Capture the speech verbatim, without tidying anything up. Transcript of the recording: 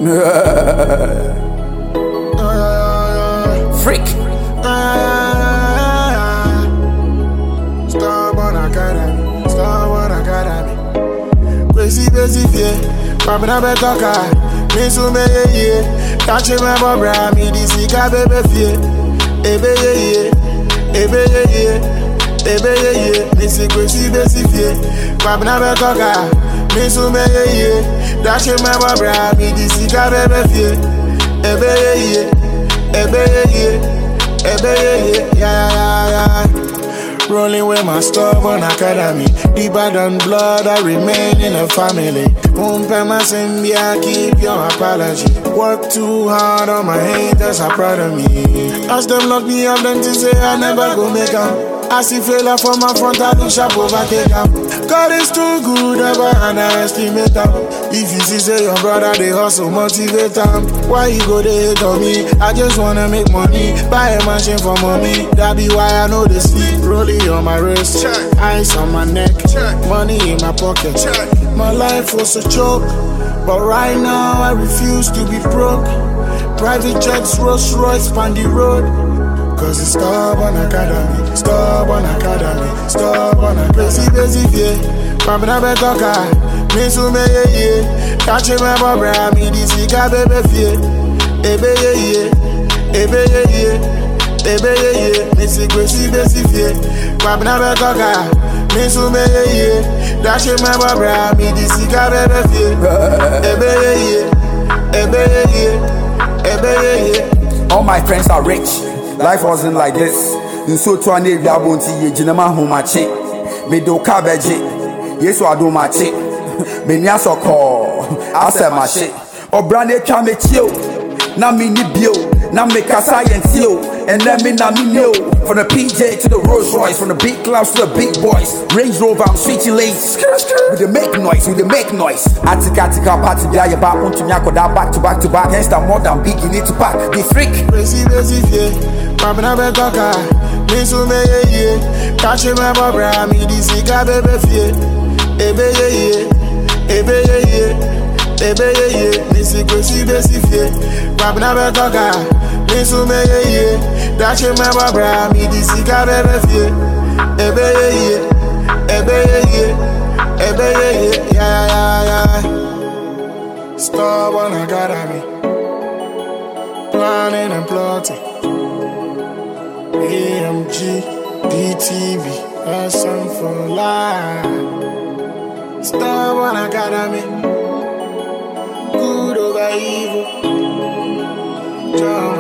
Freak. Starborn Academy, Starborn Academy. Crazy, crazy fear. Popping up a talker. Me so me ye. Catching my bobra. Me this ika baby fear. Ebe ye ye. Ebe ye ye. Ebe ye ye. Me see crazy, crazy fear. Popping up a talker. Me so me ye. Catching my bobra. Me this ika baby fear. Ebe ye ye. Ebe ye ye. Ebe ye ye. Yeah yeah yeah. Rolling with my stubborn academy. Deeper than blood, I remain in the family. Pump my symbia, keep your apology. Work too hard on my haters, are proud of me. As them lock me up, them to say I never go make up. I see failure from my front, I do sharp overtake up. God is too good, never underestimate them. If you see say your brother, they hustle, motivate them. Why you go they hate on me? I just wanna make money, buy a machine for mommy. That be why I know the sleep. Rolling on my wrist, check. Ice on my neck, check. Money in my pocket, check. My life was a joke, but right now I refuse to be broke. Private jets, Rolls Royce, on the road. Cause it's Starborn Academy, Starborn Academy, Starborn Academy. Crazy, crazy fear, popping up a talker. Me so me ye ye, catching my bobra. Me this ika baby fear. Ebe ye ye, ebe ye ye, ebe ye ye. Me see crazy, crazy fear, popping up a talker. Me so me ye ye, catching my bobra. Me this ika baby fear. Ebe ye ye, ebe ye ye, ebe ye ye. All my friends are rich. Life wasn't like this. Nso to ane dabonti ye jinama homache. Me do kabeje. Yesu ado mache. Me nya soko. Ase mache. Obrane twa me chio. Na me ni bio. Na me kasa yentio. And let me na me know. From the P J to the Rolls Royce, from the big clouds to the big boys. Range Rover, I'm switching lanes. We dey make noise, we dey make noise. Atika atika party dia ya ba unto nyako da back to back to back. Hence that more than big, you need to pack. The freak. Crazy, crazy fear. Popping up a talker. Me so me ye ye. Catching my bobra. Me this ika baby fear. Ebe ye ye. Ebe ye ye. Ebe ye ye. Me see crazy, crazy fear. Popping up a talker. Me so me ye ye. Catching my bobra. Me this ika baby fear. Ebe ye ye. Ebe ye ye. Ebe ye ye. Yeah yeah yeah. Starborn Academy. Planning and plotting. A M G, D T V, person for life. Starborn Academy, good over evil.